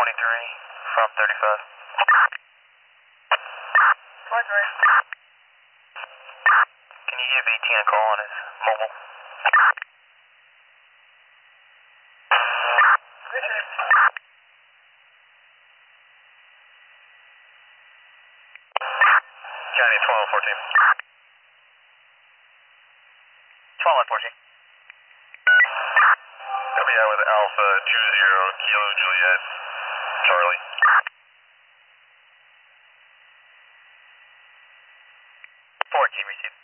23 from 35. 23. Can you give 18 a call on his mobile? Appreciate it. County 1214. 1214. WI with Alpha 20 Kilo Juliet Charlie. 14 received.